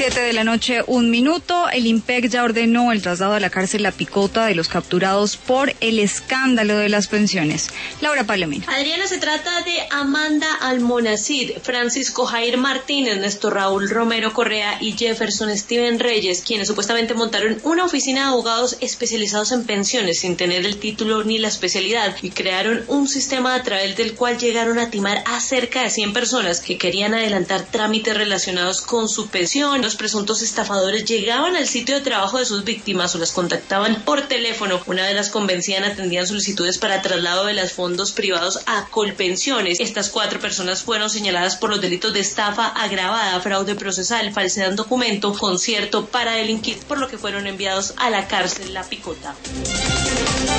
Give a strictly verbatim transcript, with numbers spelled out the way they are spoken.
Siete de la noche, un minuto. El IMPEC ya ordenó el traslado a la cárcel La Picota de los capturados por el escándalo de las pensiones. Laura Palomino. Adriana, se trata de Amanda Almonacid, Francisco Jair Martínez, Néstor Raúl Romero Correa y Jefferson Steven Reyes, quienes supuestamente montaron una oficina de abogados especializados en pensiones sin tener el título ni la especialidad y crearon un sistema a través del cual llegaron a timar a cerca de cien personas que querían adelantar trámites relacionados con su pensión. Los presuntos estafadores llegaban al sitio de trabajo de sus víctimas o las contactaban por teléfono. Una vez las convencían, atendían solicitudes para traslado de los fondos privados a Colpensiones. Estas cuatro personas fueron señaladas por los delitos de estafa agravada, fraude procesal, falsedad en documento, concierto para delinquir, por lo que fueron enviados a la cárcel La Picota.